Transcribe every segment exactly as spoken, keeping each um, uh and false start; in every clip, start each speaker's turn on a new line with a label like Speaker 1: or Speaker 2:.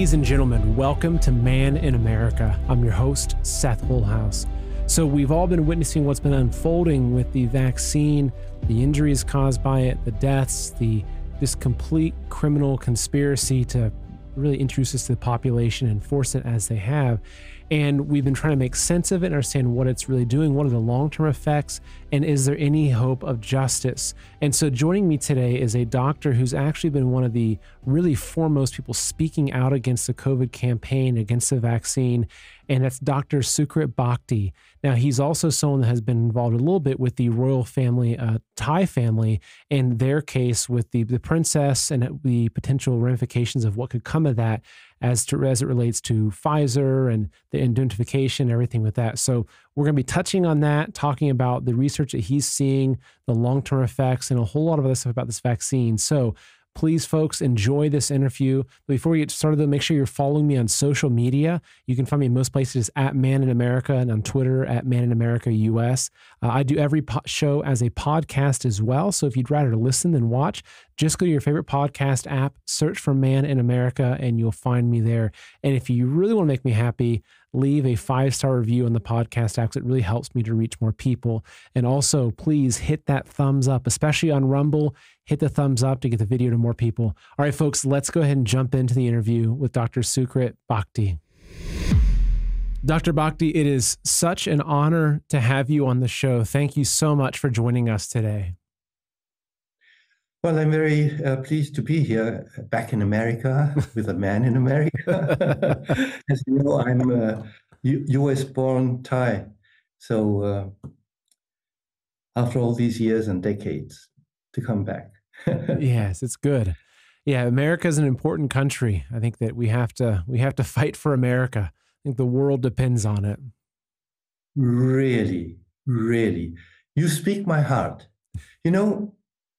Speaker 1: Ladies and gentlemen, welcome to Man in America. I'm your host, Seth Woolhouse. So we've all been witnessing what's been unfolding with the vaccine, the injuries caused by it, the deaths, the this complete criminal conspiracy to really introduce this to the population and force it as they have. And we've been trying to make sense of it and understand what it's really doing. What are the long-term effects? And is there any hope of justice? And so joining me today is a doctor who's actually been one of the really foremost people speaking out against the COVID campaign, against the vaccine. And that's Doctor Sucrit Bhakdi. Now, he's also someone that has been involved a little bit with the royal family, uh, Thai family, and their case with the, the princess and the potential ramifications of what could come of that as to as it relates to Pfizer and the identification, everything with that. So we're going to be touching on that, talking about the research that he's seeing, the long-term effects, and a whole lot of other stuff about this vaccine. So please, folks, enjoy this interview. But before we get started, though, make sure you're following me on social media. You can find me in most places at Man in America and on Twitter at Man in America U S. Uh, I do every po- show as a podcast as well. So if you'd rather listen than watch, just go to your favorite podcast app, search for Man in America, and you'll find me there. And if you really want to make me happy, leave a five-star review on the podcast app because it really helps me to reach more people. And also, please hit that thumbs up, especially on Rumble. Hit the thumbs up to get the video to more people. All right, folks, let's go ahead and jump into the interview with Doctor Sucrit Bhakdi. Doctor Bhakdi, it is such an honor to have you on the show. Thank you so much for joining us today.
Speaker 2: Well, I'm very uh, pleased to be here back in America with a man in America. As you know, I'm a U S born Thai. So uh, after all these years and decades to come back.
Speaker 1: Yes, it's good. Yeah, America is an important country. I think that we have to we have to fight for America. I think the world depends on it.
Speaker 2: Really, really. You speak my heart. You know,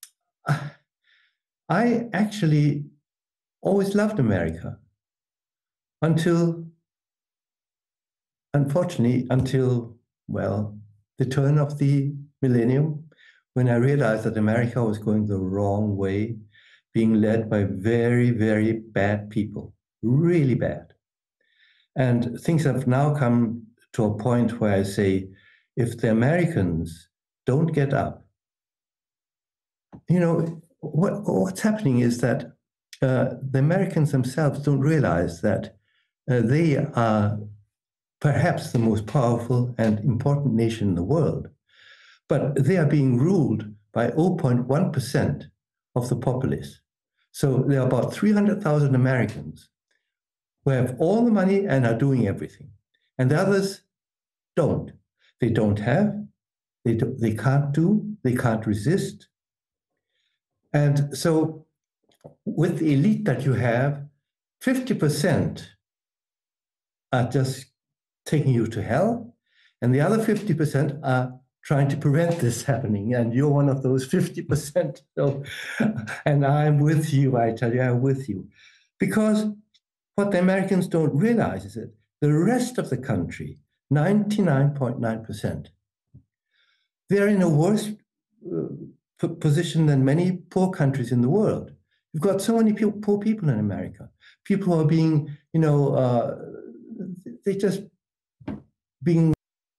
Speaker 2: I actually always loved America until, unfortunately, until, well, the turn of the millennium, when I realized that America was going the wrong way, being led by very, very bad people, really bad. And things have now come to a point where I say, if the Americans don't get up, you know, what, what's happening is that uh, the Americans themselves don't realize that uh, they are perhaps the most powerful and important nation in the world, but they are being ruled by zero point one percent of the populace. So there are about three hundred thousand Americans who have all the money and are doing everything, and the others don't. They don't have, they, do, they can't do, they can't resist. And so with the elite that you have, fifty percent are just taking you to hell, and the other fifty percent are trying to prevent this happening. And you're one of those fifty percent. So, and I'm with you, I tell you, I'm with you. Because what the Americans don't realize is that the rest of the country, ninety-nine point nine percent, they're in a worse uh, position than many poor countries in the world. You've got so many poor people in America. People who are being, you know, uh, they just being,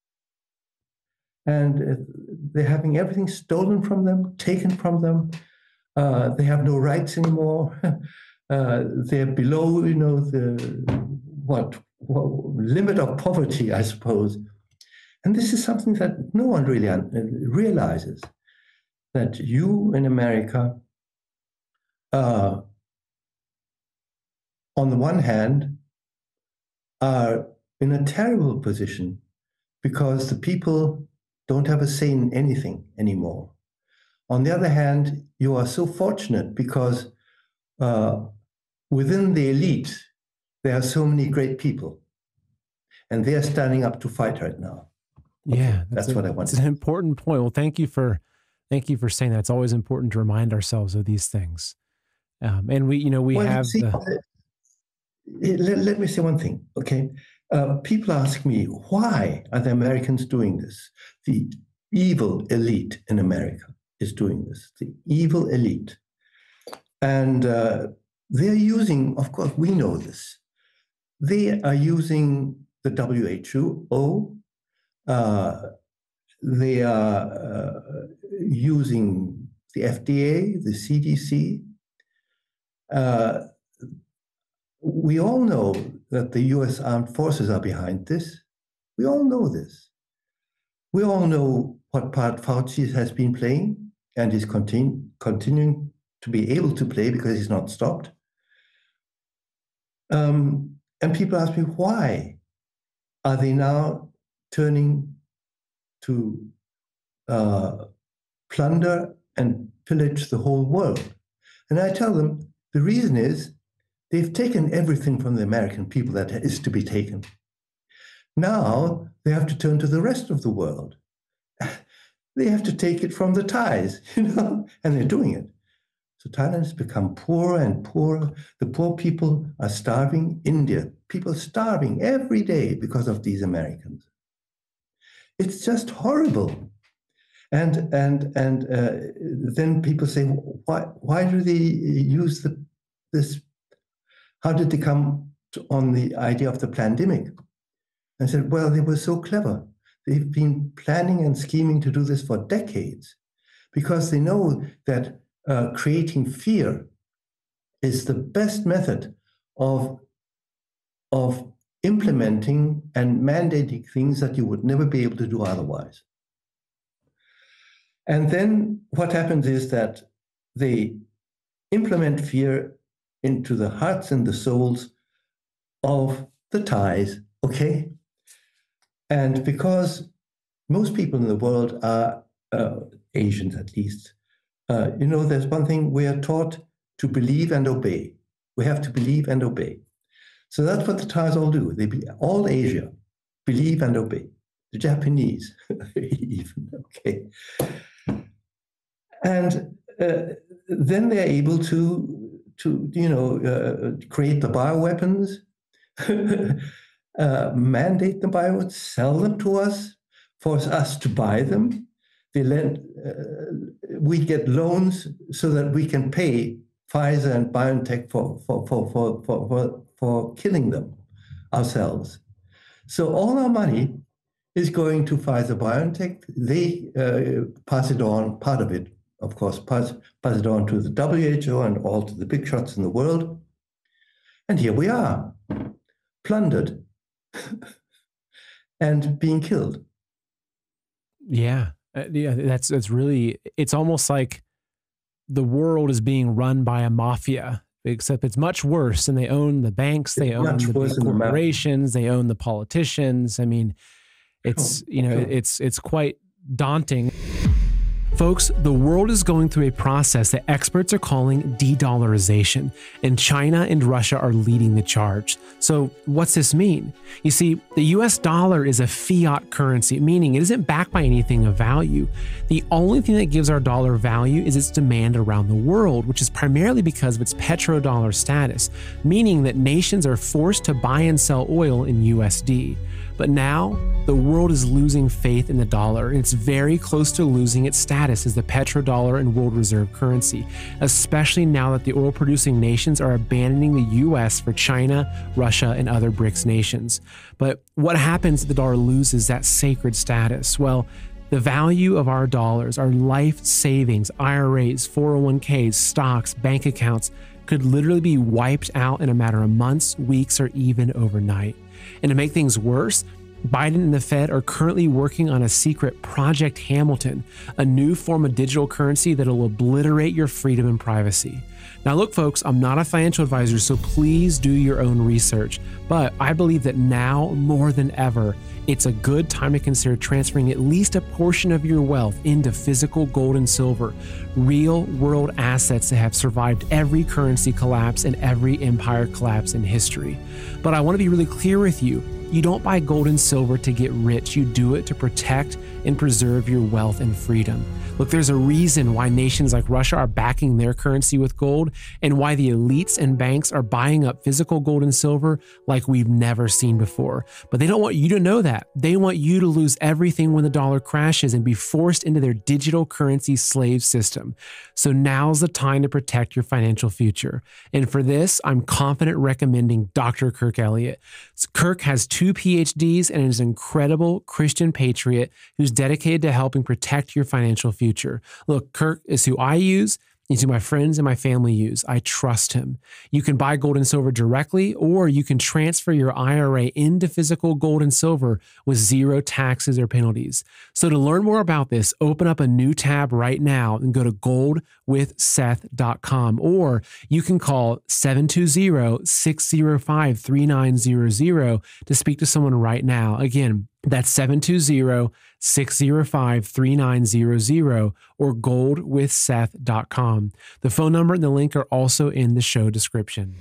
Speaker 2: and they're having everything stolen from them, taken from them. Uh, they have no rights anymore. uh, they're below, you know, the what, what limit of poverty, I suppose. And this is something that no one really realizes. That you in America, uh, on the one hand, are in a terrible position because the people don't have a say in anything anymore. On the other hand, you are so fortunate because uh, within the elite, there are so many great people, and they are standing up to fight right now.
Speaker 1: Okay, yeah,
Speaker 2: that's, that's
Speaker 1: a,
Speaker 2: what I want.
Speaker 1: It's an important point. Well, thank you for Thank you for saying that. It's always important to remind ourselves of these things. Um, and we, you know, we
Speaker 2: well,
Speaker 1: have
Speaker 2: see,
Speaker 1: the...
Speaker 2: let, let me say one thing, okay? Uh, people ask me, why are the Americans doing this? The evil elite in America is doing this, the evil elite. And uh, they're using, of course, we know this, they are using the W H O. Uh, they are uh, using the F D A, the C D C. Uh, we all know that the U S Armed Forces are behind this. We all know this. We all know what part Fauci has been playing and is continu- continuing to be able to play because he's not stopped. Um, and people ask me, why are they now turning to uh, plunder and pillage the whole world? And I tell them, the reason is they've taken everything from the American people that is to be taken. Now they have to turn to the rest of the world. They have to take it from the Thais, you know, and they're doing it. So Thailand has become poorer and poorer. The poor people are starving. India, people starving every day because of these Americans. It's just horrible. And and and uh, then people say, why why do they use the this? How did they come to, on the idea of the pandemic? I said, well, they were so clever. They've been planning and scheming to do this for decades because they know that uh, creating fear is the best method of, of implementing and mandating things that you would never be able to do otherwise. And then what happens is that they implement fear into the hearts and the souls of the Thais, okay? And because most people in the world are uh, Asians, at least, uh, you know, there's one thing we are taught to believe and obey. We have to believe and obey. So that's what the Thais all do. They be, all Asia believe and obey. The Japanese, even, okay. And uh, then they're able to, to you know, uh, create the bioweapons, uh, mandate the bioweapons, sell them to us, force us to buy them. They lend, uh, we get loans so that we can pay Pfizer and BioNTech for, for, for, for, for, for, for killing them ourselves. So all our money is going to Pfizer, BioNTech. They uh, pass it on, part of it, of course, pass, pass it on to the W H O and all to the big shots in the world. And here we are, plundered and being killed.
Speaker 1: Yeah, uh, yeah, that's that's really, it's almost like the world is being run by a mafia, except it's much worse. And they own the banks, they own the big corporations, they own the politicians. I mean, it's, you know, it's it's quite daunting. Folks, the world is going through a process that experts are calling de-dollarization, and China and Russia are leading the charge. So what's this mean? You see, the U S dollar is a fiat currency, meaning it isn't backed by anything of value. The only thing that gives our dollar value is its demand around the world, which is primarily because of its petrodollar status, meaning that nations are forced to buy and sell oil in U S D. But now, the world is losing faith in the dollar, and it's very close to losing its status as the petrodollar and world reserve currency, especially now that the oil-producing nations are abandoning the U S for China, Russia, and other BRICS nations. But what happens if the dollar loses that sacred status? Well, the value of our dollars, our life savings, I R As, four oh one Ks, stocks, bank accounts, could literally be wiped out in a matter of months, weeks, or even overnight. And to make things worse, Biden and the Fed are currently working on a secret Project Hamilton, a new form of digital currency that'll obliterate your freedom and privacy. Now look, folks, I'm not a financial advisor, so please do your own research. But I believe that now, more than ever, it's a good time to consider transferring at least a portion of your wealth into physical gold and silver, real world assets that have survived every currency collapse and every empire collapse in history. But I want to be really clear with you. You don't buy gold and silver to get rich. You do it to protect and preserve your wealth and freedom. Look, there's a reason why nations like Russia are backing their currency with gold and why the elites and banks are buying up physical gold and silver like we've never seen before. But they don't want you to know that. They want you to lose everything when the dollar crashes and be forced into their digital currency slave system. So now's the time to protect your financial future. And for this, I'm confident recommending Doctor Kirk Elliott. Kirk has two P H Ds and is an incredible Christian patriot who's dedicated to helping protect your financial future. Look, Kirk is who I use. He's who my friends and my family use. I trust him. You can buy gold and silver directly, or you can transfer your I R A into physical gold and silver with zero taxes or penalties. So to learn more about this, open up a new tab right now and go to gold with seth dot com, or you can call seven two zero, six zero five, three nine zero zero to speak to someone right now. Again, that's seven two zero, six zero five, three nine zero zero or gold with seth dot com. The phone number and the link are also in the show description.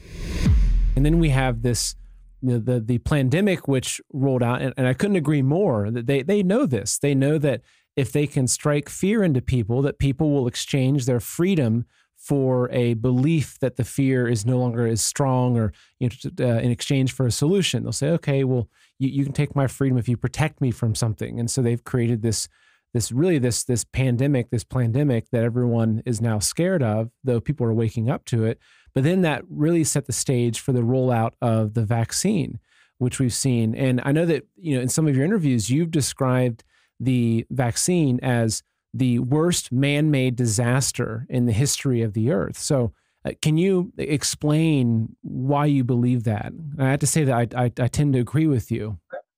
Speaker 1: And then we have this, the the, the pandemic, which rolled out, and, and I couldn't agree more. That they they know this. They know that if they can strike fear into people, that people will exchange their freedom for a belief that the fear is no longer as strong, or you know, uh, in exchange for a solution. They'll say, okay, well, you, you can take my freedom if you protect me from something. And so they've created this, this really this, this pandemic, this pandemic that everyone is now scared of, though people are waking up to it. But then that really set the stage for the rollout of the vaccine, which we've seen. And I know that, you know, in some of your interviews, you've described the vaccine as the worst man-made disaster in the history of the earth. So uh, can you explain why you believe that? And I have to say that I, I, I tend to agree with you.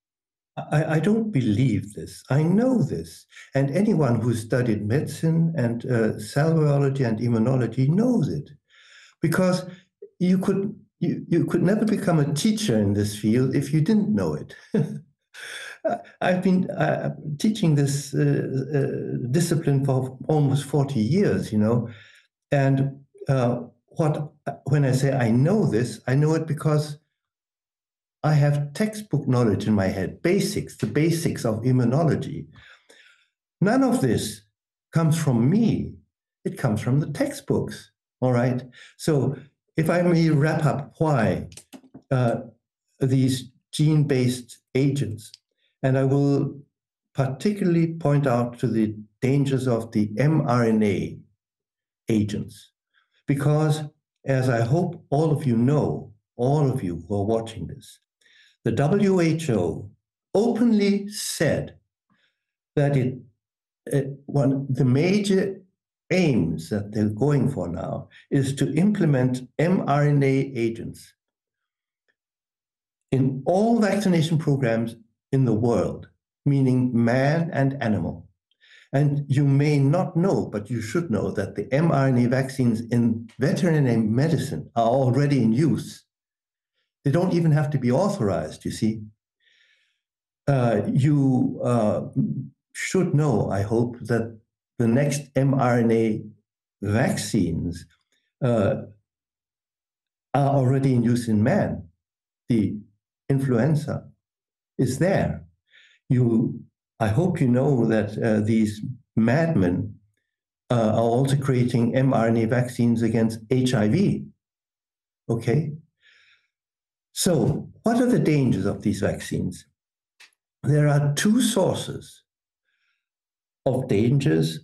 Speaker 2: I, I don't believe this. I know this. And anyone who studied medicine and uh, cell biology and immunology knows it. Because you could, you, you could never become a teacher in this field if you didn't know it. I've been uh, teaching this uh, uh, discipline for almost forty years, you know, and uh, what when I say I know this, I know it because I have textbook knowledge in my head, basics, the basics of immunology. None of this comes from me. It comes from the textbooks, all right? So if I may wrap up why uh, these gene-based agents, and I will particularly point out to the dangers of the mRNA agents, because as I hope all of you know, all of you who are watching this, the W H O openly said that it, it one the major aims that they're going for now is to implement mRNA agents in all vaccination programs in the world, meaning man and animal. And you may not know, but you should know that the mRNA vaccines in veterinary medicine are already in use. They don't even have to be authorized, you see. Uh, you uh, should know, I hope, that the next mRNA vaccines uh, are already in use in man. The influenza is there. You, I hope you know that uh, these madmen uh, are also creating mRNA vaccines against H I V. Okay? So, what are the dangers of these vaccines? There are two sources of dangers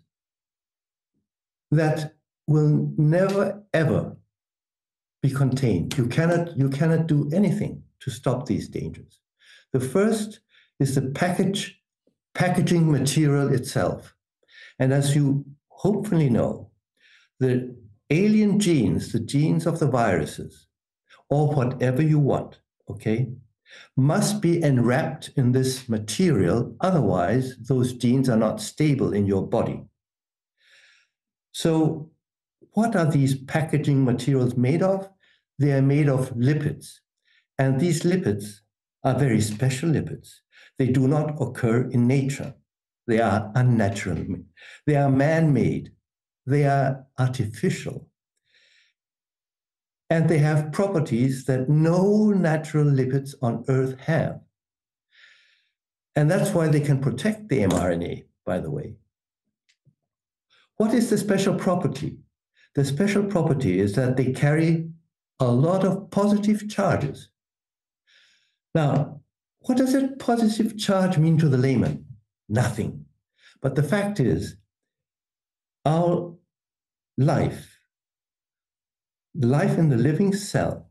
Speaker 2: that will never, ever be contained. You cannot, you cannot do anything to stop these dangers. The first is the package, packaging material itself. And as you hopefully know, the alien genes, the genes of the viruses, or whatever you want, okay, must be enwrapped in this material. Otherwise, those genes are not stable in your body. So what are these packaging materials made of? They are made of lipids. And these lipids are very special lipids. They do not occur in nature. They are unnatural. They are man-made. They are artificial. And they have properties that no natural lipids on Earth have. And that's why they can protect the mRNA, by the way. What is the special property? The special property is that they carry a lot of positive charges. Now, what does a positive charge mean to the layman? Nothing. But the fact is, our life, life in the living cell,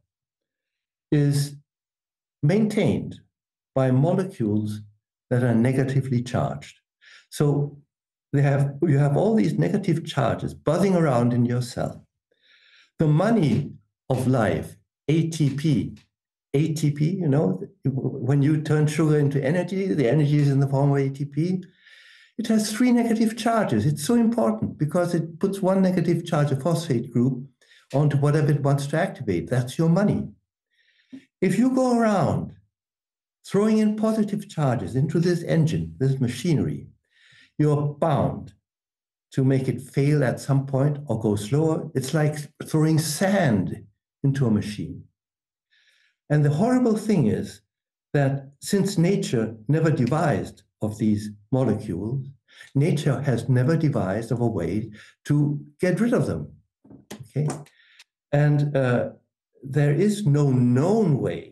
Speaker 2: is maintained by molecules that are negatively charged. So they have, you have all these negative charges buzzing around in your cell. The money of life, A T P, A T P, you know, when you turn sugar into energy, the energy is in the form of A T P. It has three negative charges. It's so important because it puts one negative charge, a phosphate group, onto whatever it wants to activate. That's your money. If you go around throwing in positive charges into this engine, this machinery, you're bound to make it fail at some point or go slower. It's like throwing sand into a machine. And the horrible thing is that since nature never devised of these molecules, nature has never devised of a way to get rid of them. Okay? And uh, there is no known way,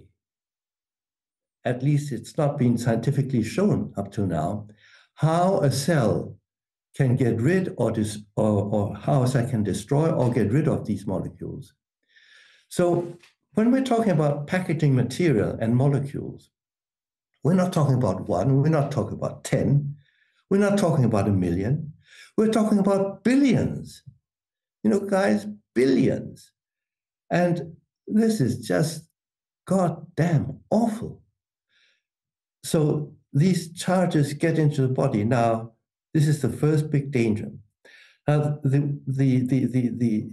Speaker 2: at least it's not been scientifically shown up to now, how a cell can get rid or, dis or, or how a cell can destroy or get rid of these molecules. So when we're talking about packaging material and molecules, we're not talking about one, we're not talking about ten, we're not talking about a million, we're talking about billions. You know, guys, billions. And this is just goddamn awful. So these charges get into the body. Now, this is the first big danger. Now, the, the, the, the, the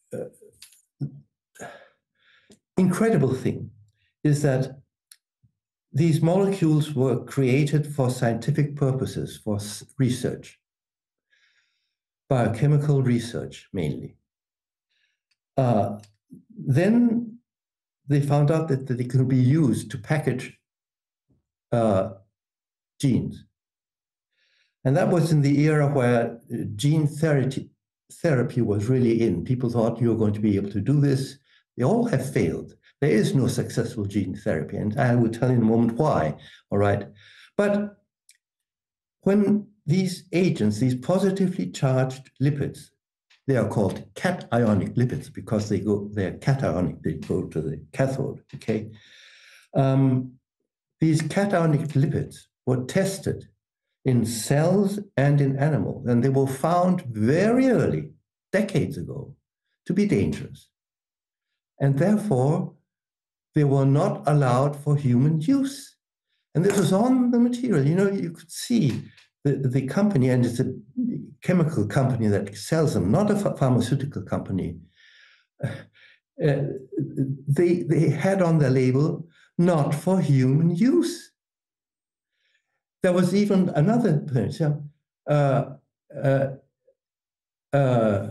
Speaker 2: uh, incredible thing is that these molecules were created for scientific purposes, for research, biochemical research mainly. Uh, then they found out that, that they could be used to package uh, genes. And that was in the era where gene therapy, therapy was really in. People thought you were going to be able to do this. They all have failed. There is no successful gene therapy, and I will tell you in a moment why, all right? But when these agents, these positively charged lipids, they are called cationic lipids because they go, they're cationic, they go to the cathode, okay? Um, these cationic lipids were tested in cells and in animals, and they were found very early, decades ago, to be dangerous. And therefore, they were not allowed for human use. And this was on the material. You know, you could see the, the company, and it's a chemical company that sells them, not a pharmaceutical company. Uh, they, they had on their label, not for human use. There was even another point, uh, uh, uh,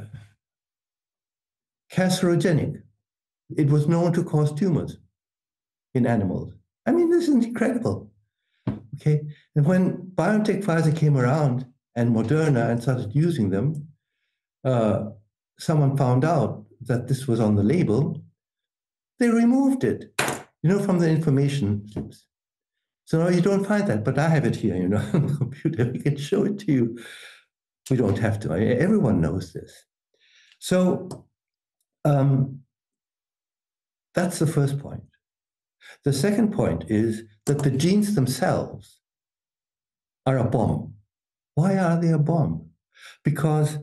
Speaker 2: carcinogenic. It was known to cause tumors in animals. I mean, this is incredible, okay? And when BioNTech Pfizer came around and Moderna and started using them, uh, someone found out that this was on the label. They removed it, you know, from the information slips. So now you don't find that, but I have it here, you know, on the computer. We can show it to you. We don't have to. I mean, everyone knows this. So um, that's the first point. The second point is that the genes themselves are a bomb. Why are they a bomb? Because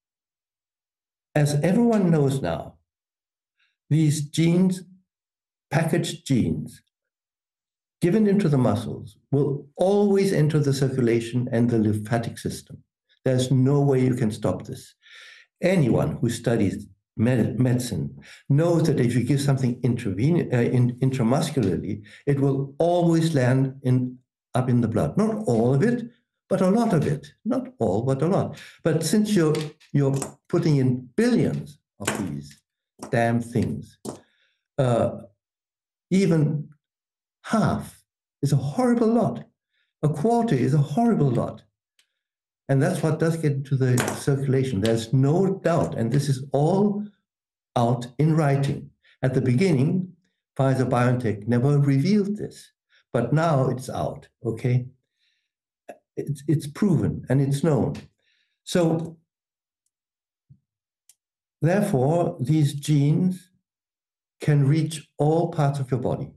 Speaker 2: as everyone knows now, these genes, packaged genes, given into the muscles, will always enter the circulation and the lymphatic system. There's no way you can stop this. Anyone who studies med medicine knows that if you give something intraven uh, in, intramuscularly, it will always land in, up in the blood. Not all of it, but a lot of it. Not all, but a lot. But since you're, you're putting in billions of these damn things, uh, even half is a horrible lot. A quarter is a horrible lot. And that's what does get into the circulation. There's no doubt, and this is all out in writing. At the beginning, Pfizer-BioNTech never revealed this, but now it's out, okay? It's, it's proven and it's known. So, therefore, these genes can reach all parts of your body.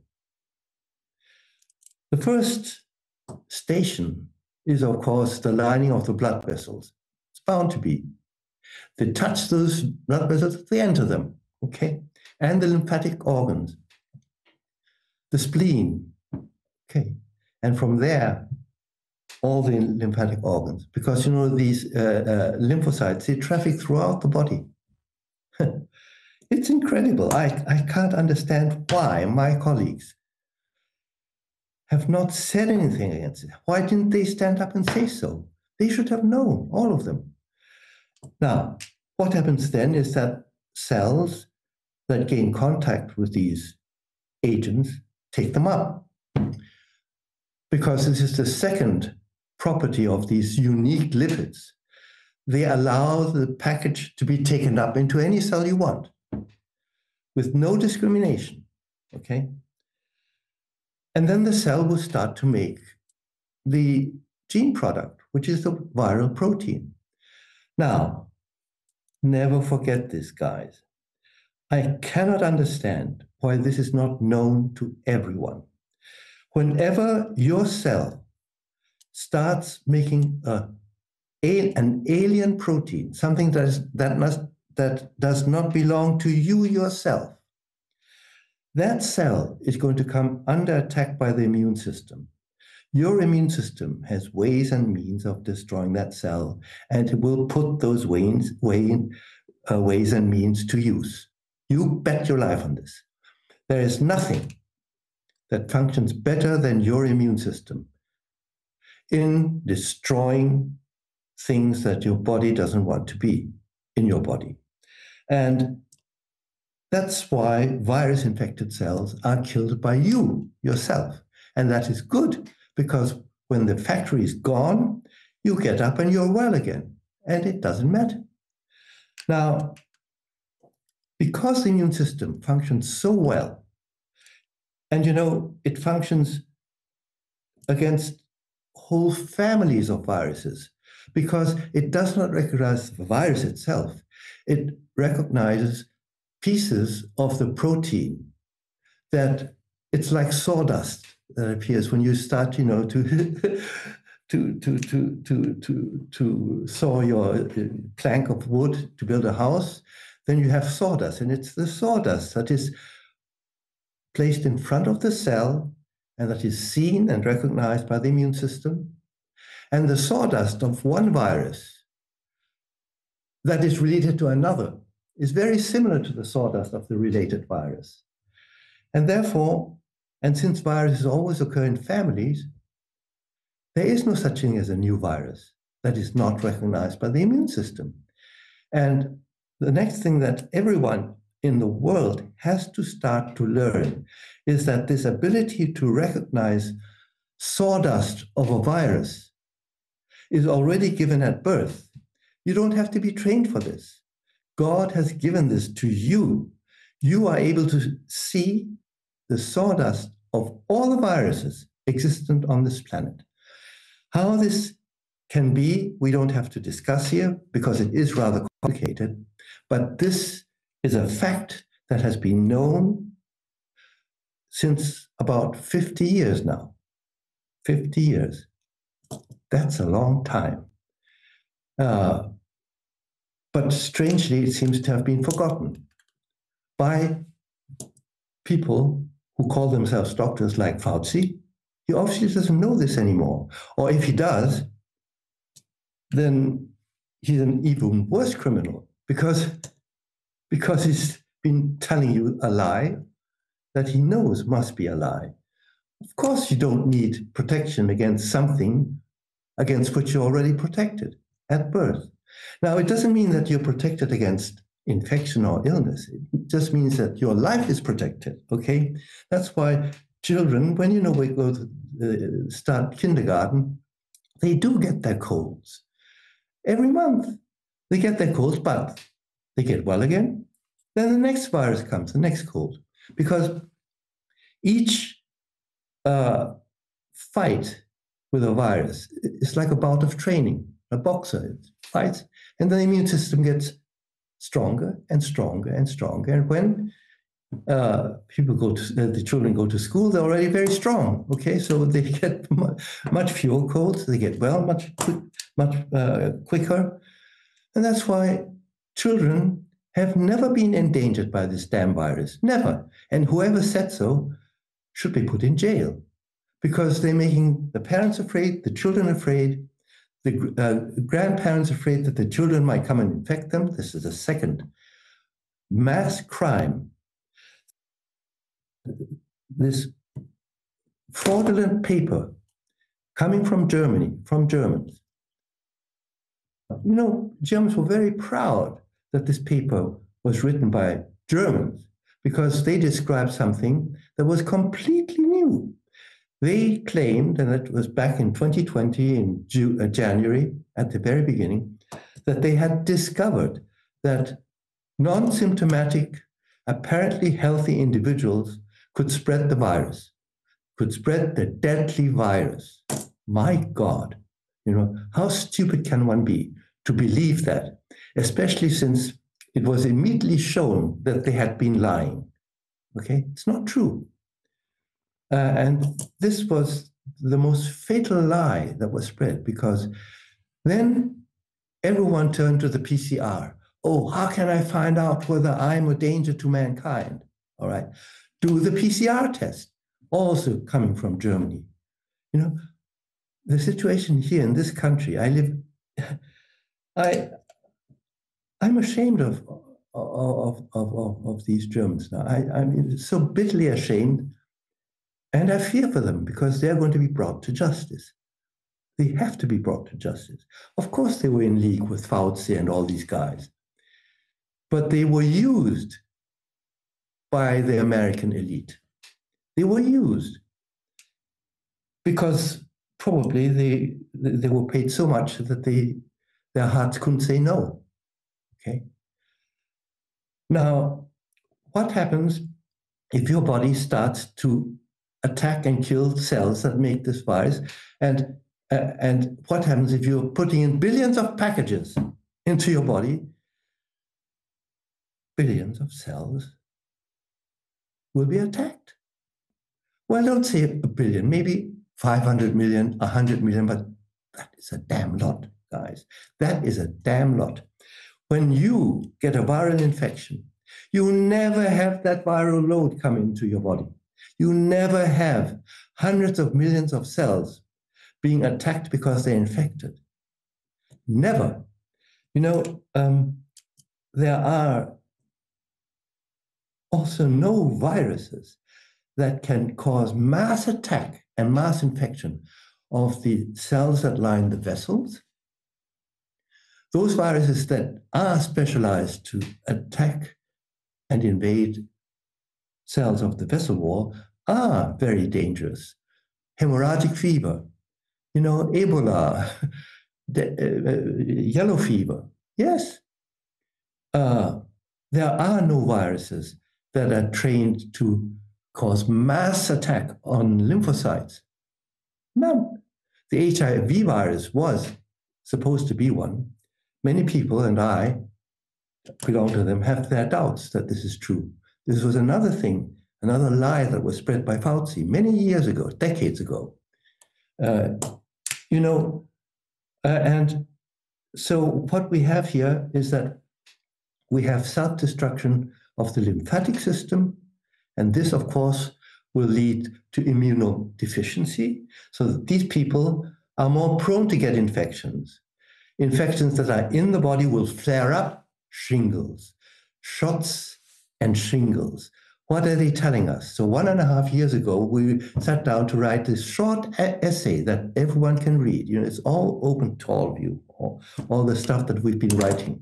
Speaker 2: The first station is, of course, the lining of the blood vessels. It's bound to be. They touch those blood vessels, they enter them, okay? And the lymphatic organs, the spleen, okay? And from there, all the lymphatic organs, because, you know, these uh, uh, lymphocytes, they traffic throughout the body. It's incredible. I, I can't understand why my colleagues have not said anything against it. Why didn't they stand up and say so? They should have known, all of them. Now, what happens then is that cells that gain contact with these agents take them up. Because this is the second property of these unique lipids. They allow the package to be taken up into any cell you want, with no discrimination, okay? And then the cell will start to make the gene product, which is the viral protein. Now, never forget this, guys. I cannot understand why this is not known to everyone. Whenever your cell starts making a, a, an alien protein, something that, is, that, must, that does not belong to you yourself, that cell is going to come under attack by the immune system. Your immune system has ways and means of destroying that cell, and it will put those ways, way, uh, ways and means to use. You bet your life on this. There is nothing that functions better than your immune system in destroying things that your body doesn't want to be in your body. And that's why virus-infected cells are killed by you, yourself. And that is good, because when the factory is gone, you get up and you're well again, and it doesn't matter. Now, because the immune system functions so well, and you know, it functions against whole families of viruses, because it does not recognize the virus itself, it recognizes pieces of the protein that it's like sawdust that appears when you start, you know, to to to to to to to saw your plank of wood to build a house. Then you have sawdust, and it's the sawdust that is placed in front of the cell and that is seen and recognized by the immune system. And the sawdust of one virus that is related to another is very similar to the sawdust of the related virus. And therefore, and since viruses always occur in families, there is no such thing as a new virus that is not recognized by the immune system. And the next thing that everyone in the world has to start to learn is that this ability to recognize sawdust of a virus is already given at birth. You don't have to be trained for this. God has given this to you. You are able to see the sawdust of all the viruses existent on this planet. How this can be, we don't have to discuss here because it is rather complicated, but this is a fact that has been known since about fifty years now. fifty years. That's a long time. Uh, But strangely, it seems to have been forgotten by people who call themselves doctors like Fauci. He obviously doesn't know this anymore. Or if he does, then he's an even worse criminal because, because he's been telling you a lie that he knows must be a lie. Of course, you don't need protection against something against which you're already protected at birth. Now, it doesn't mean that you're protected against infection or illness. It just means that your life is protected, okay? That's why children, when, you know, we go to uh, start kindergarten, they do get their colds. Every month they get their colds, but they get well again. Then the next virus comes, the next cold. Because each uh, fight with a virus is like a bout of training. A boxer fights, and the immune system gets stronger and stronger and stronger. And when uh, people go to, uh, the children go to school, they're already very strong. Okay, so they get much fewer colds, they get well much, quick, much uh, quicker. And that's why children have never been endangered by this damn virus, never. And whoever said so should be put in jail, because they're making the parents afraid, the children afraid, the uh, grandparents afraid that the children might come and infect them. This is a second mass crime. This fraudulent paper coming from Germany, from Germans. You know, Germans were very proud that this paper was written by Germans, because they described something that was completely new. They claimed, and it was back in twenty twenty, in June, uh, January, at the very beginning, that they had discovered that non-symptomatic, apparently healthy individuals could spread the virus, could spread the deadly virus. My God, you know, how stupid can one be to believe that, especially since it was immediately shown that they had been lying. Okay, it's not true. Uh, and this was the most fatal lie that was spread, because then everyone turned to the P C R. Oh, how can I find out whether I'm a danger to mankind? All right, do the P C R test, also coming from Germany. You know, the situation here in this country, I live, I, I'm ashamed of, of, of, of, of these Germans now. I, I'm so bitterly ashamed. And I fear for them, because they're going to be brought to justice. They have to be brought to justice. Of course, they were in league with Fauci and all these guys. But they were used by the American elite. They were used because probably they, they were paid so much that they, their hearts couldn't say no. Okay. Now, what happens if your body starts to attack and kill cells that make this virus? And, uh, and what happens if you're putting in billions of packages into your body? Billions of cells will be attacked. Well, don't say a billion, maybe five hundred million, one hundred million, but that is a damn lot, guys. That is a damn lot. When you get a viral infection, you never have that viral load come into your body. You never have hundreds of millions of cells being attacked because they're infected. Never. You know, um, there are also no viruses that can cause mass attack and mass infection of the cells that line the vessels. Those viruses that are specialized to attack and invade cells of the vessel wall are very dangerous. Hemorrhagic fever, you know, Ebola, the, uh, yellow fever. Yes. Uh, there are no viruses that are trained to cause mass attack on lymphocytes. None. The H I V virus was supposed to be one. Many people, and I belong to them, have their doubts that this is true. This was another thing, another lie that was spread by Fauci many years ago, decades ago. Uh, you know, uh, and so what we have here is that we have self-destruction of the lymphatic system, and this, of course, will lead to immunodeficiency, so that these people are more prone to get infections. Infections that are in the body will flare up, shingles, shots and shingles. What are they telling us? So one and a half years ago, we sat down to write this short essay that everyone can read. You know, it's all open to all of you, all, all the stuff that we've been writing.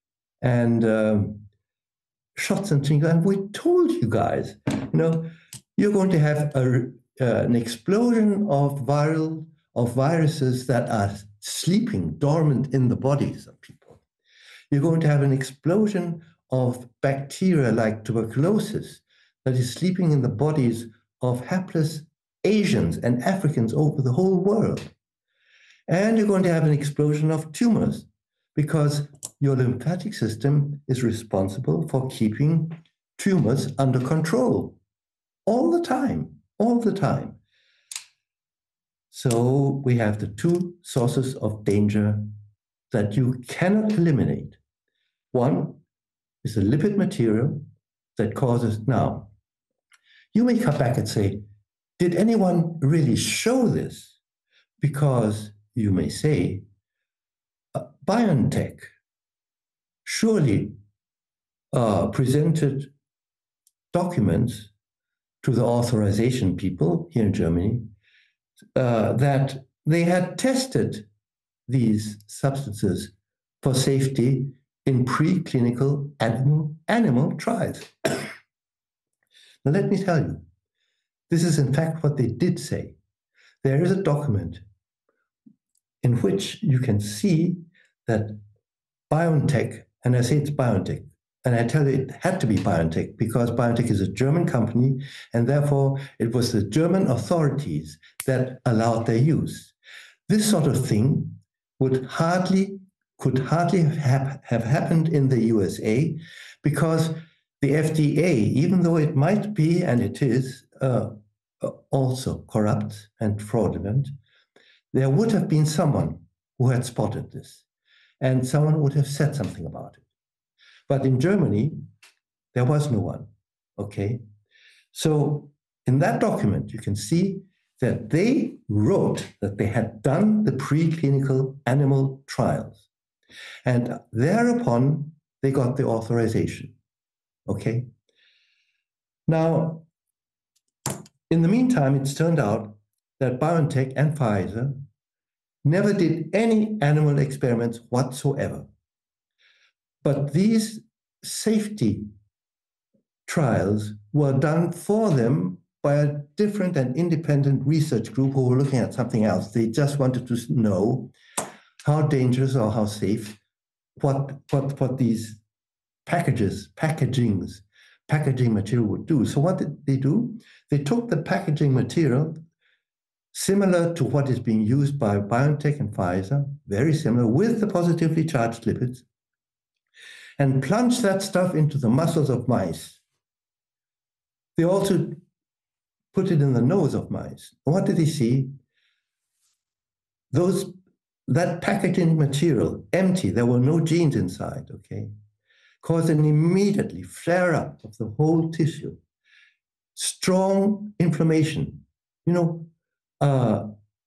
Speaker 2: And um, shots and shingles, and we told you guys, you know, you're going to have a, uh, an explosion of viral of viruses that are sleeping dormant in the bodies of people. You're going to have an explosion of bacteria like tuberculosis that is sleeping in the bodies of hapless Asians and Africans over the whole world. And you're going to have an explosion of tumors because your lymphatic system is responsible for keeping tumors under control all the time, all the time. So we have the two sources of danger that you cannot eliminate. One is the lipid material that causes, now, you may come back and say, did anyone really show this? Because you may say, uh, BioNTech surely uh, presented documents to the authorization people here in Germany uh, that they had tested these substances for safety in preclinical animal, animal trials. Now, let me tell you, this is in fact what they did say. There is a document in which you can see that BioNTech, and I say it's BioNTech, and I tell you it had to be BioNTech because BioNTech is a German company, and therefore it was the German authorities that allowed their use. This sort of thing would hardly, could hardly have, have happened in the U S A because the F D A, even though it might be, and it is, uh, also corrupt and fraudulent, there would have been someone who had spotted this, and someone would have said something about it. But in Germany, there was no one, okay? So in that document, you can see that they wrote that they had done the preclinical animal trials. And thereupon, they got the authorization, okay? Now, in the meantime, it's turned out that BioNTech and Pfizer never did any animal experiments whatsoever. But these safety trials were done for them by a different and independent research group who were looking at something else. They just wanted to know how dangerous or how safe what, what, what these packages, packagings, packaging material would do. So what did they do? They took the packaging material similar to what is being used by BioNTech and Pfizer, very similar, with the positively charged lipids, and plunged that stuff into the muscles of mice. They also put it in the nose of mice. What did they see? Those, that packaging material, empty, there were no genes inside, okay, caused an immediately flare-up of the whole tissue. Strong inflammation. You know, uh,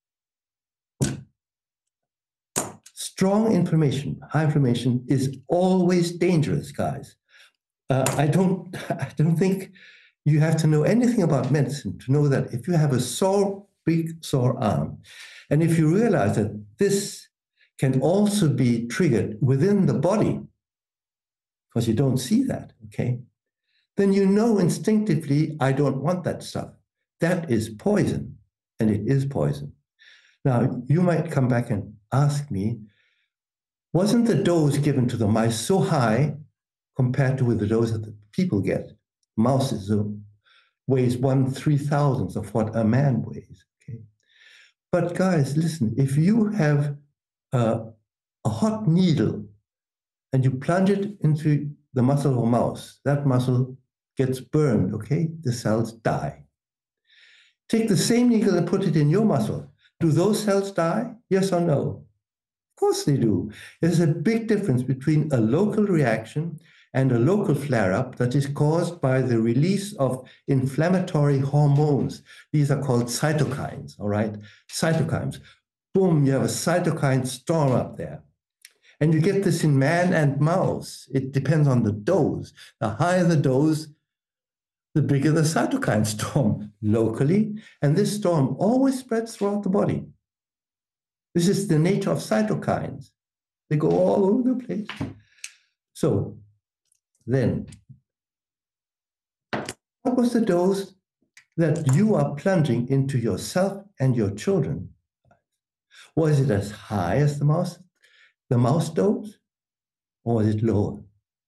Speaker 2: strong inflammation, high inflammation is always dangerous, guys. Uh, I don't, I don't think you have to know anything about medicine to know that if you have a sore, big sore arm, and if you realize that this can also be triggered within the body, because you don't see that, okay, then you know instinctively, I don't want that stuff. That is poison, and it is poison. Now, you might come back and ask me, wasn't the dose given to the mice so high compared to with the dose that the people get? Mouses uh, weighs one three thousandth of what a man weighs, okay? But guys, listen, if you have uh, a hot needle and you plunge it into the muscle of a mouse, that muscle gets burned, okay? The cells die. Take the same needle and put it in your muscle. Do those cells die? Yes or no? Of course they do. There's a big difference between a local reaction and a local flare-up that is caused by the release of inflammatory hormones. These are called cytokines, all right? Cytokines. Boom, you have a cytokine storm up there. And you get this in man and mouse. It depends on the dose. The higher the dose, the bigger the cytokine storm locally. And this storm always spreads throughout the body. This is the nature of cytokines. They go all over the place. So then, what was the dose that you are plunging into yourself and your children, was it as high as the mouse, the mouse dose, or was it lower?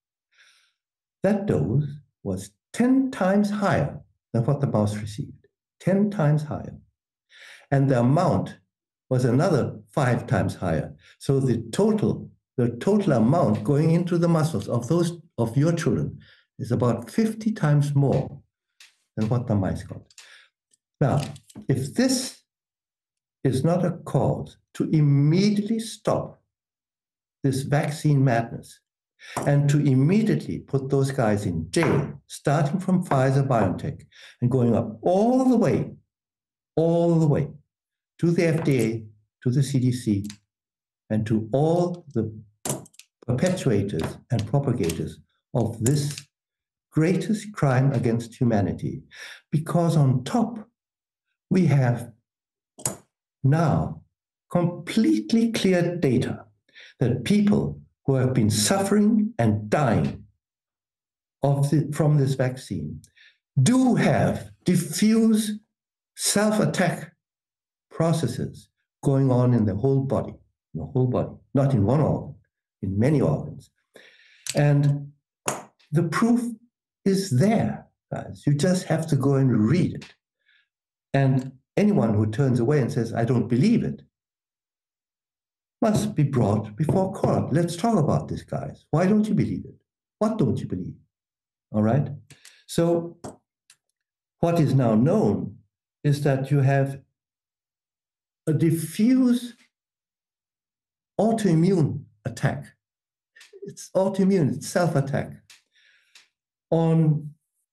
Speaker 2: That dose was ten times higher than what the mouse received, ten times higher. And the amount was another five times higher. So the total, the total amount going into the muscles of those of your children is about fifty times more than what the mice got. Now, if this is not a cause to immediately stop this vaccine madness and to immediately put those guys in jail, starting from Pfizer BioNTech and going up all the way, all the way to the F D A, to the C D C, and to all the perpetuators and propagators of this greatest crime against humanity. Because on top, we have now completely clear data that people who have been suffering and dying of the, from this vaccine do have diffuse self-attack processes going on in the whole body, the whole body, not in one organ, in many organs. And the proof is there, guys. You just have to go and read it. And anyone who turns away and says, I don't believe it, must be brought before court. Let's talk about this, guys. Why don't you believe it? What don't you believe? All right? So what is now known is that you have a diffuse autoimmune attack. It's autoimmune, it's self-attack on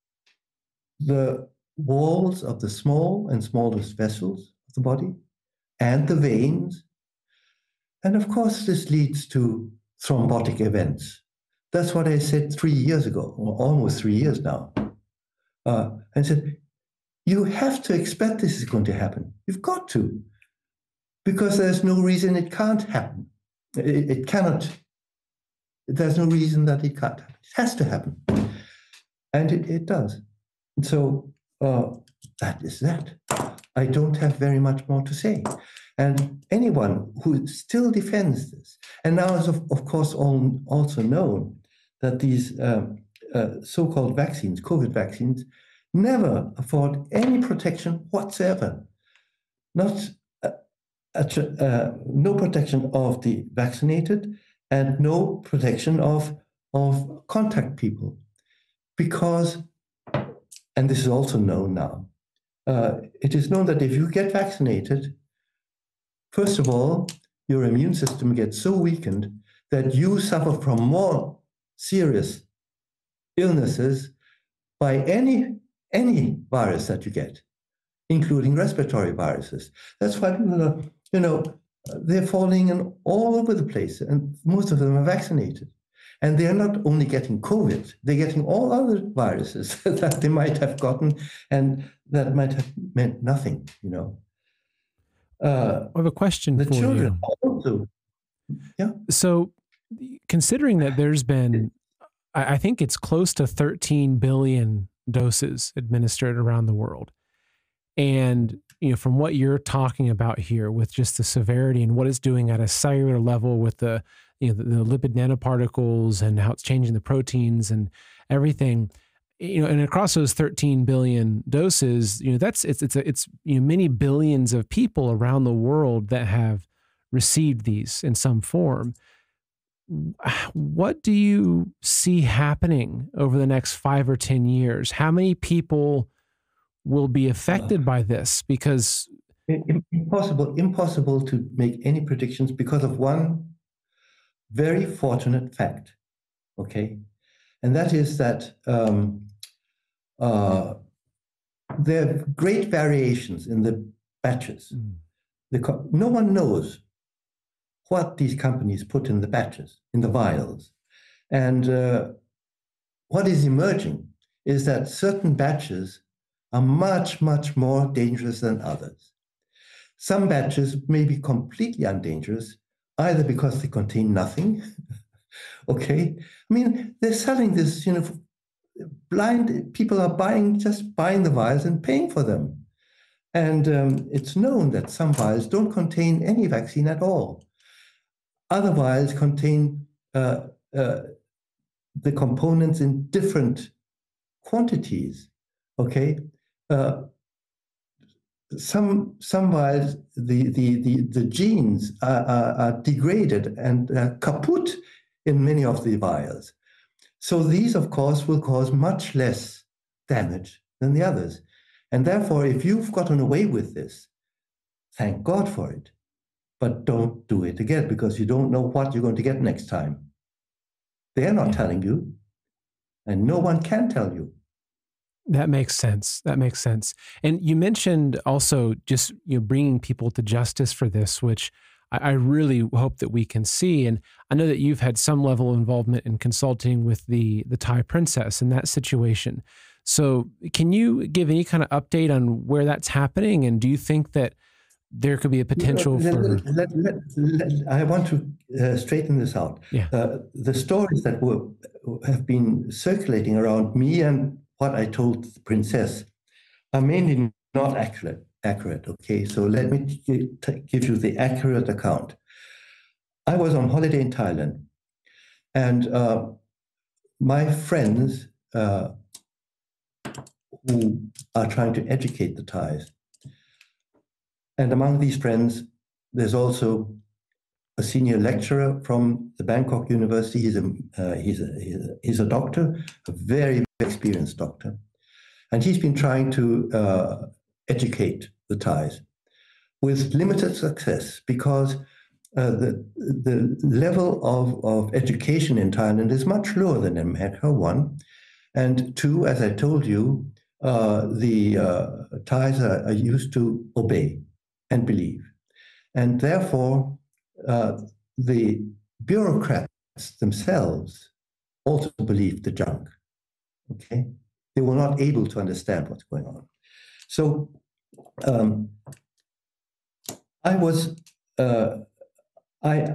Speaker 2: the walls of the small and smallest vessels of the body and the veins. And of course, this leads to thrombotic events. That's what I said three years ago, or almost three years now. Uh, and said, you have to expect this is going to happen. You've got to, because there's no reason it can't happen. It, it cannot, there's no reason that it can't happen. It has to happen. And it, it does. And so uh, that is that. I don't have very much more to say. And anyone who still defends this, and now is of, of course all, also known that these uh, uh, so-called vaccines, COVID vaccines, never afford any protection whatsoever. Not uh, uh, no protection of the vaccinated and no protection of, of contact people. Because, and this is also known now, uh, it is known that if you get vaccinated, first of all, your immune system gets so weakened that you suffer from more serious illnesses by any, any virus that you get, including respiratory viruses. That's why people are, you know, they're falling in all over the place, and most of them are vaccinated. And they're not only getting COVID, they're getting all other viruses that they might have gotten and that might have meant nothing, you know. Uh,
Speaker 1: I have a question
Speaker 2: the
Speaker 1: for
Speaker 2: children
Speaker 1: you.
Speaker 2: Also, yeah.
Speaker 1: So, considering that there's been, I think it's close to thirteen billion doses administered around the world, and you know, from what you're talking about here, with just the severity and what it's doing at a cellular level, with the you know the, the lipid nanoparticles and how it's changing the proteins and everything. You know, and across those thirteen billion doses, you know, that's it's it's a, it's you know many billions of people around the world that have received these in some form. What do you see happening over the next five or ten years? How many people will be affected by this? Because
Speaker 2: impossible, impossible to make any predictions because of one very fortunate fact. Okay, and that is that. Um, Uh, there are great variations in the batches. Mm. The co- no one knows what these companies put in the batches, in the vials. And uh, what is emerging is that certain batches are much, much more dangerous than others. Some batches may be completely undangerous, either because they contain nothing, okay? I mean, they're selling this, you know, blind people are buying, just buying the vials and paying for them. And um, it's known that some vials don't contain any vaccine at all. Other vials contain uh, uh, the components in different quantities, okay? Uh, some some vials, the, the, the, the genes are, are, are degraded and uh, kaput in many of the vials. So these, of course, will cause much less damage than the others. And therefore, if you've gotten away with this, thank God for it. But don't do it again, because you don't know what you're going to get next time. They're not yeah. telling you, and no one can tell you.
Speaker 1: That makes sense. That makes sense. And you mentioned also just, you know, bringing people to justice for this, which I, I really hope that we can see. And I know that you've had some level of involvement in consulting with the the Thai princess in that situation. So can you give any kind of update on where that's happening? And do you think that there could be a potential
Speaker 2: let,
Speaker 1: for...
Speaker 2: Let, let, let, I want to uh, straighten this out.
Speaker 1: Yeah.
Speaker 2: Uh, the stories that were have been circulating around me and what I told the princess are mainly not accurate. Accurate, okay? So let me give you the accurate account. I was on holiday in Thailand, and uh, my friends uh, who are trying to educate the Thais, and among these friends, there's also a senior lecturer from the Bangkok University. He's a, uh, he's a, he's a, he's a doctor, a very experienced doctor. And he's been trying to uh, educate the Thais with limited success, because uh, the, the level of, of education in Thailand is much lower than in America, one. And two, as I told you, uh, the uh, Thais are, are used to obey and believe. And therefore, uh, the bureaucrats themselves also believe the junk, okay? They were not able to understand what's going on. So um, I was, uh, I,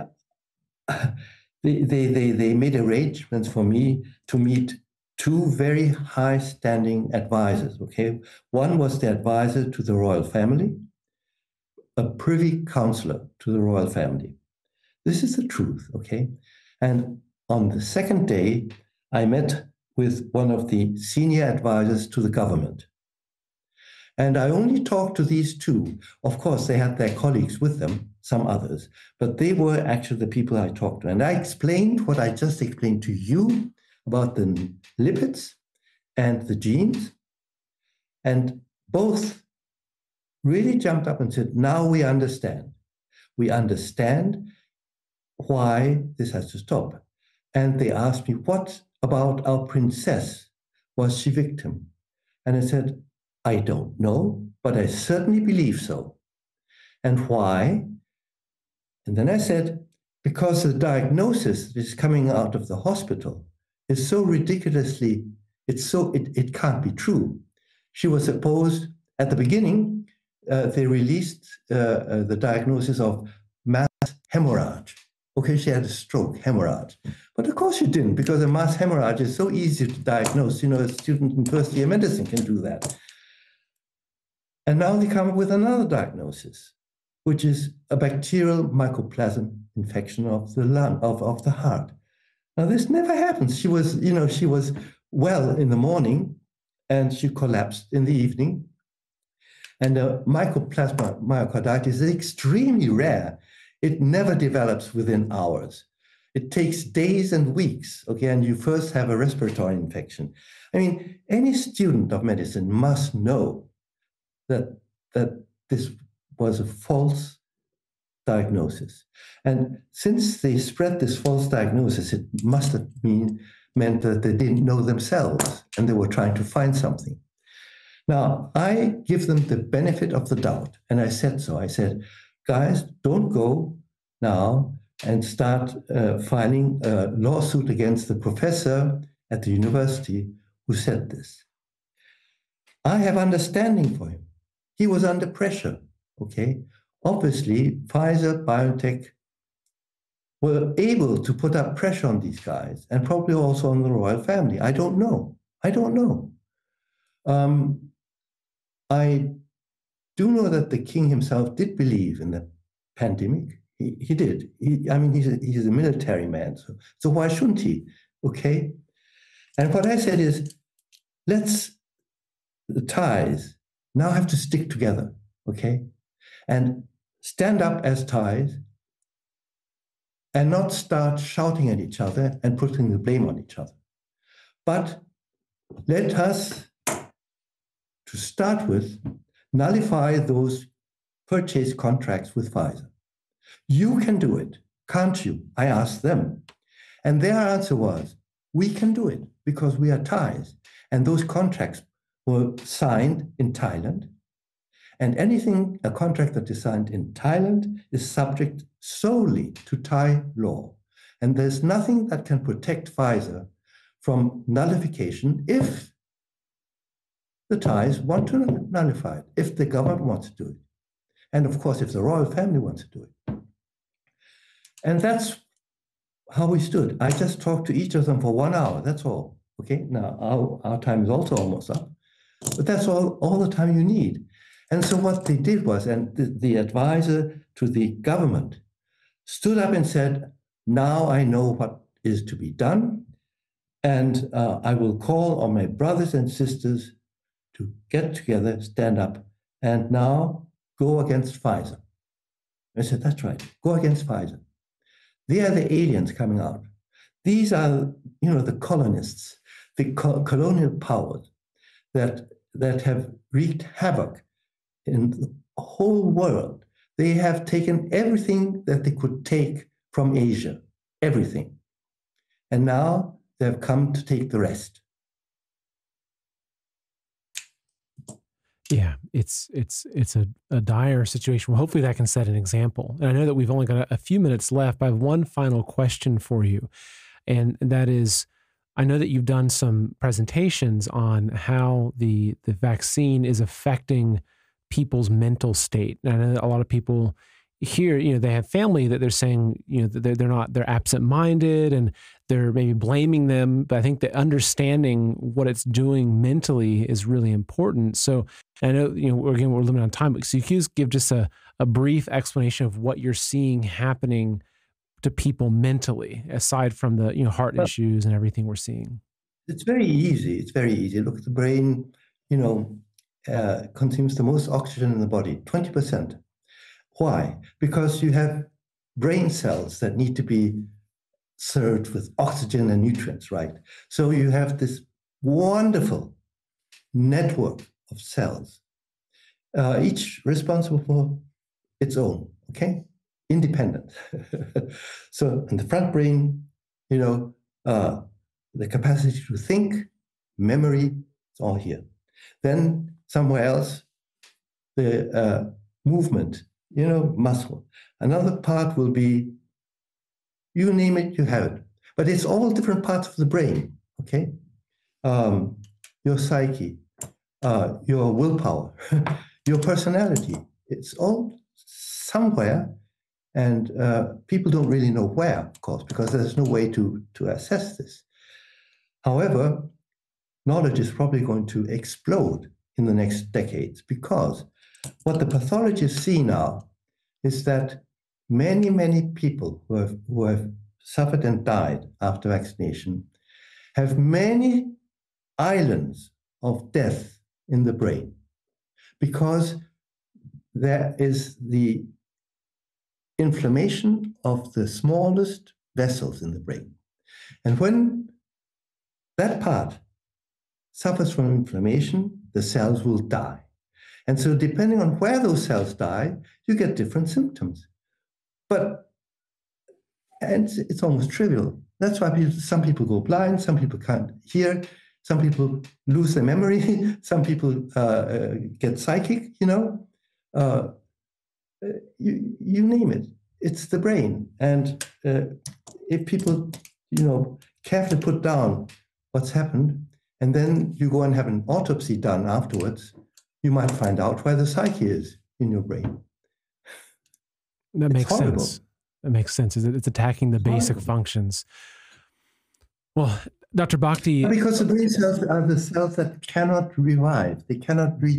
Speaker 2: they, they, they, they made arrangements for me to meet two very high-standing advisors, okay? One was the advisor to the royal family, a privy counselor to the royal family. This is the truth, okay? And on the second day, I met with one of the senior advisors to the government. And I only talked to these two. Of course, they had their colleagues with them, some others, but they were actually the people I talked to. And I explained what I just explained to you about the lipids and the genes. And both really jumped up and said, now we understand. We understand why this has to stop. And they asked me, what about our princess? Was she victim? And I said, I don't know, but I certainly believe so. And why? And then I said, because the diagnosis that is coming out of the hospital is so ridiculously, it's so, it, it can't be true. She was supposed, at the beginning, uh, they released uh, uh, the diagnosis of mass hemorrhage. Okay, she had a stroke, hemorrhage. But of course she didn't, because a mass hemorrhage is so easy to diagnose. You know, a student in first year medicine can do that. And now they come up with another diagnosis, which is a bacterial mycoplasma infection of the lung, of, of the heart. Now, this never happens. She was, you know, she was well in the morning and she collapsed in the evening. And the mycoplasma myocarditis is extremely rare. It never develops within hours. It takes days and weeks, okay, and you first have a respiratory infection. I mean, any student of medicine must know that, that this was a false diagnosis. And since they spread this false diagnosis, it must have been, meant that they didn't know themselves and they were trying to find something. Now, I give them the benefit of the doubt, and I said so. I said, guys, don't go now and start uh, filing a lawsuit against the professor at the university who said this. I have understanding for him. He was under pressure, okay? Obviously, Pfizer, BioNTech were able to put up pressure on these guys and probably also on the royal family. I don't know. I don't know. Um, I do know that the king himself did believe in the pandemic. He, he did. He, I mean, he's a, he's a military man, so, so why shouldn't he? Okay. And what I said is, let's, the ties now have to stick together, okay? And stand up as ties and not start shouting at each other and putting the blame on each other. But let us, to start with, nullify those purchase contracts with Pfizer. You can do it, can't you? I asked them. And their answer was, we can do it because we are ties. And those contracts were signed in Thailand. And anything, a contract that is signed in Thailand is subject solely to Thai law. And there's nothing that can protect Pfizer from nullification if the Thais want to nullify it, if the government wants to do it. And of course, if the royal family wants to do it. And that's how we stood. I just talked to each of them for one hour, that's all. Okay, now our, our time is also almost up, but that's all, all the time you need. And so what they did was, and the, the advisor to the government stood up and said, now I know what is to be done, and uh, I will call on my brothers and sisters to get together, stand up, and now go against Pfizer. I said, that's right, go against Pfizer. They are the aliens coming out. These are, you know, the colonists, the co colonial powers that, that have wreaked havoc in the whole world. They have taken everything that they could take from Asia, everything. And now they have come to take the rest.
Speaker 1: Yeah, it's it's it's a, a dire situation. Well, hopefully that can set an example. And I know that we've only got a, a few minutes left, but I have one final question for you. And that is, I know that you've done some presentations on how the the vaccine is affecting people's mental state. And I know that a lot of people here, you know, they have family that they're saying, you know, that they're, they're not, they're absent-minded and they're maybe blaming them. But I think that understanding what it's doing mentally is really important. So I know, you know, again, we're limited on time, but so you can just give just a, a brief explanation of what you're seeing happening to people mentally, aside from the, you know, heart well, issues and everything we're seeing.
Speaker 2: It's very easy. It's very easy. Look, the brain, you know, uh, consumes the most oxygen in the body, twenty percent. Why? Because you have brain cells that need to be served with oxygen and nutrients, right? So you have this wonderful network of cells, uh, each responsible for its own, okay? Independent. So in the front brain, you know, uh, the capacity to think, memory, it's all here. Then somewhere else, the uh, movement, you know, muscle. Another part will be, you name it, you have it. But it's all different parts of the brain, okay? Um, your psyche, uh, your willpower, your personality. It's all somewhere, and uh, people don't really know where, of course, because there's no way to, to assess this. However, knowledge is probably going to explode in the next decades, because what the pathologists see now is that many, many people who have, who have suffered and died after vaccination have many islands of death in the brain, because there is the inflammation of the smallest vessels in the brain. And when that part suffers from inflammation, the cells will die. And so depending on where those cells die, you get different symptoms. But and it's, it's almost trivial. That's why people, some people go blind, some people can't hear, some people lose their memory, some people uh, uh, get psychic, you know. Uh, you, you name it. It's the brain. And uh, if people, you know, carefully put down what's happened, and then you go and have an autopsy done afterwards, you might find out where the psyche is in your brain.
Speaker 1: That makes sense. That makes sense. It's attacking the basic functions. Well, Doctor Bhakdi.
Speaker 2: Because the brain cells are the cells that cannot revive. They cannot reach